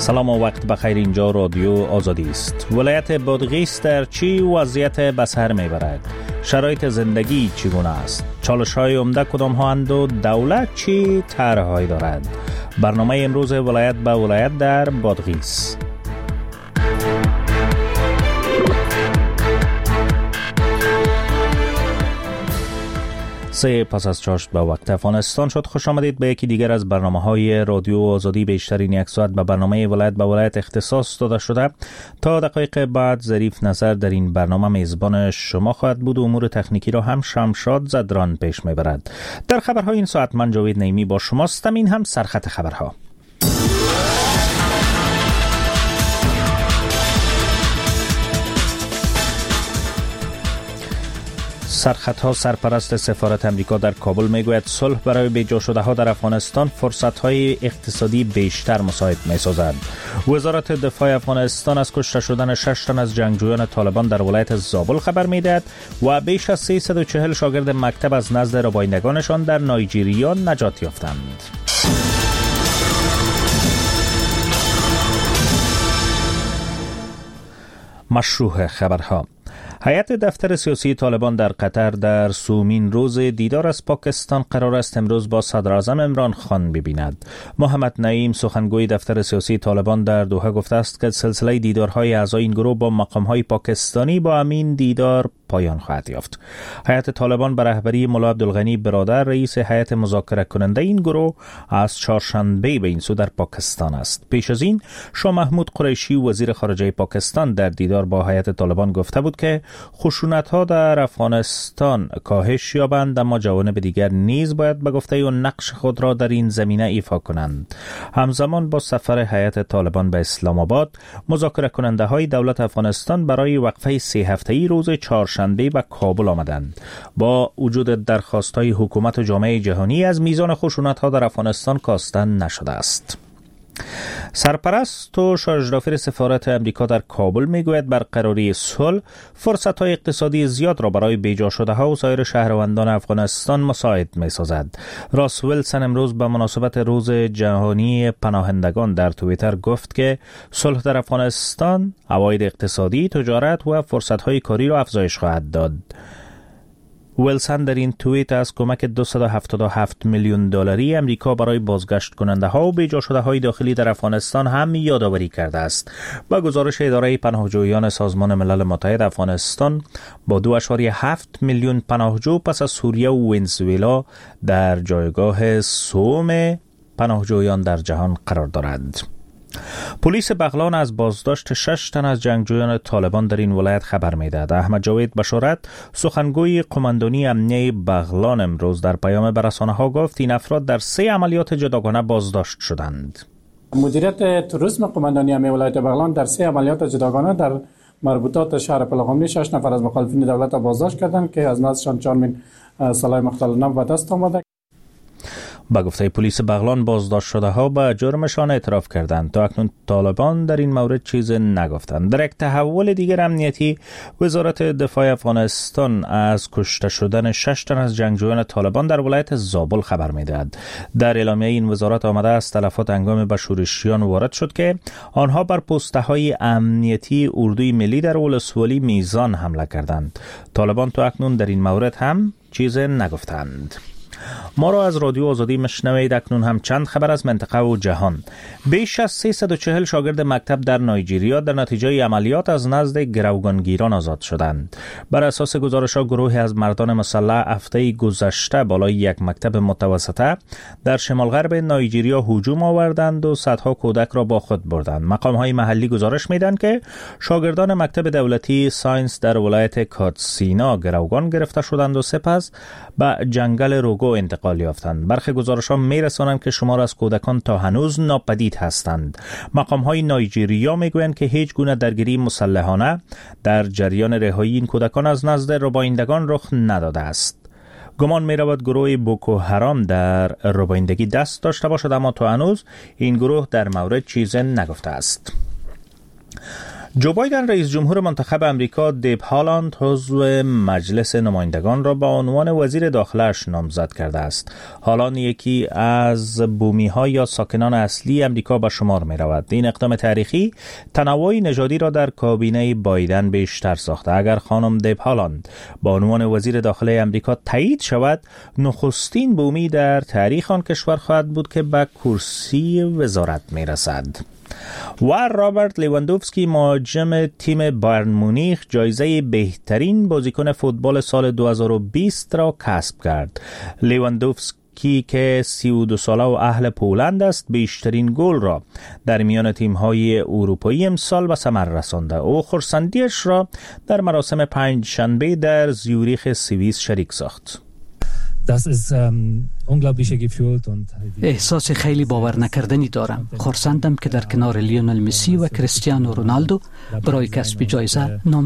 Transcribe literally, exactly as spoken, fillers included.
سلام و وقت بخیر. اینجا رادیو آزادی است. ولایت بادغیس در چی وضعیت به سر میبرد؟ شرایط زندگی چگونه است؟ چالش های عمده کدام ها اند و دولت چی طرح‌هایی دارد؟ برنامه امروز ولایت به ولایت در بادغیس. سه پس از چاشت به وقت افغانستان شد. خوش آمدید به یکی دیگر از برنامه‌های رادیو آزادی. بیشترین یک ساعت به برنامه ولایت به ولایت اختصاص داده شده. تا دقایق بعد ظریف نظر در این برنامه میزبان شما خواهد بود. امور تکنیکی را هم شمشاد زدران پیش میبرد. در خبرهای این ساعت من جاوید نیمی با شماستم. این هم سرخط خبرها. سرخطها. سرپرست سفارت امریکا در کابل میگوید صلح برای بیجا شده ها در افغانستان فرصت‌های اقتصادی بیشتر مساعد می‌سازد. وزارت دفاع افغانستان از کشته شدن شش تن از جنگجویان طالبان در ولایت زابل خبر می‌دهد و بیش از سیصد و چهل شاگرد مکتب از نزد ربایندگانشان در نایجیریا نجات یافتند. مشروع خبرها. هیئت دفتر سیاسی طالبان در قطر در سومین روز دیدار از پاکستان قرار است امروز با صدر اعظم عمران خان ببیند. محمد نعیم سخنگوی دفتر سیاسی طالبان در دوحه گفته است که سلسله دیدارهای اعضای این گروه با مقامهای پاکستانی با همین دیدار پایان خواهد یافت. هیئت طالبان به رهبری ملا عبدالغنی برادر رئیس هیئت مذاکره کننده این گروه از چهارشنبه به این سو در پاکستان است. پیش از این شاه محمود قریشی وزیر خارجه پاکستان در دیدار با هیئت طالبان گفته بود که خشونت‌ها در افغانستان کاهش یابند، اما جوانب دیگر نیز باید به گفته و نقش خود را در این زمینه ایفا کنند. همزمان با سفر هیئت طالبان به اسلام آباد، مذاکره کننده های دولت افغانستان برای وقفه سه هفته‌ای روز چهارشنبه به کابل آمدند. با وجود درخواست‌های حکومت و جامعه جهانی از میزان خشونت‌ها در افغانستان کاستن نشده است. سرپرست و شارژدافر سفارت امریکا در کابل میگوید برقراری صلح فرصت‌های اقتصادی زیاد را برای بیجا شده ها و سایر شهروندان افغانستان مساعد می‌سازد. راس ویلسون امروز به مناسبت روز جهانی پناهندگان در توییتر گفت که صلح در افغانستان عواید اقتصادی، تجارت و فرصت‌های کاری را افزایش خواهد داد. ویلسون در این توییت از کمک دویست و هفتاد و هفت میلیون دلاری امریکا برای بازگشت کننده ها و بیجا شده های داخلی در افغانستان هم یادآوری کرده است. با گزارش اداره پناهجویان سازمان ملل متحد، افغانستان با دو اشاریه هفت میلیون پناهجو پس از سوریه و ونزوئلا در جایگاه سوم پناهجویان در جهان قرار دارد. پلیس بغلان از بازداشت شش تن از جنگجویان طالبان در این ولایت خبر می‌دهد. احمد جاوید بشارت سخنگوی قماندانی امنیه بغلان امروز در پیام به رسانه‌ها گفت این افراد در سه عملیات جداگانه بازداشت شدند. مدیریت توریسم قماندانی امنیه ولایت بغلان در سه عملیات جداگانه در مربوطات شهر پلخمری شش نفر از مخالفین دولت بازداشت کردند که از نزدشان چهار میل سلاح مختل نو به دست آمده. با گفته پلیس بغلان بازداشت شده ها به جرمشان اعتراف کردند. تا اکنون طالبان در این مورد چیز نگفتند. در یک تحول دیگر امنیتی، وزارت دفاع افغانستان از کشته شدن شش تن از جنگجویان طالبان در ولایت زابل خبر می‌دهد. در اعلامیه این وزارت آمده است تلفات هنگام به شورشیان وارد شد که آنها بر پست‌های امنیتی اردوی ملی در ولسوالی میزان حمله کردند. طالبان تا اکنون در این مورد هم چیز نگفتند. ما را از رادیو آزادی مشنوید. اکنون هم چند خبر از منطقه و جهان. بیش از سیصد و چهل شاگرد مکتب در نایجیریا در نتیجه عملیات از نزد گروگانگیران آزاد شدند. بر اساس گزارش‌ها گروهی از مردان مسلح هفته گذشته بالای یک مکتب متوسطه در شمال غرب نایجیریا هجوم آوردند و صدها کودک را با خود بردند. مقام‌های محلی گزارش می‌دهند که شاگردان مکتب دولتی ساینس در ولایت کاتسینا گروگان گرفته شدند و سپس به جنگل روگو انتقال یافتند. برخی گزارش‌ها می‌رسانند که شمار از کودکان تا هنوز ناپدید هستند. مقام‌های نایجیریا می‌گویند که هیچ گونه درگیری مسلحانه در جریان رهایی این کودکان از نزد ربایندگان رخ نداده است. گمان می‌رود گروه بوکو حرام در ربایندگی دست داشته باشد، اما تا هنوز این گروه در مورد چیزی نگفته است. جو بایدن رئیس جمهور منتخب امریکا دیب هالند عضو مجلس نمایندگان را به عنوان وزیر داخله‌اش نامزد کرده است. هالند یکی از بومی‌ها یا ساکنان اصلی امریکا به شمار می‌رود. این اقدام تاریخی تنوع نژادی را در کابینه بایدن بیشتر ساخته. اگر خانم دیب هالند به عنوان وزیر داخله امریکا تایید شود، نخستین بومی در تاریخ آن کشور خواهد بود که به کرسی وزارت می‌رسد. و رابرت لیواندوفسکی مهاجم تیم بایرن مونیخ جایزه بهترین بازیکن فوتبال سال دو هزار و بیست را کسب کرد. لیواندوفسکی که سی و دو ساله و اهل پولند است، بیشترین گل را در میان تیم‌های اروپایی امسال به ثمر رسانده. او خرسندیش را در مراسم پنج شنبه در زیوریخ سوئیس شریک ساخت. احساس خیلی باور نکردنی دارم. خرسندم که در کنار لیونل مسی و کریستیانو رونالدو برای کسب جایزه نام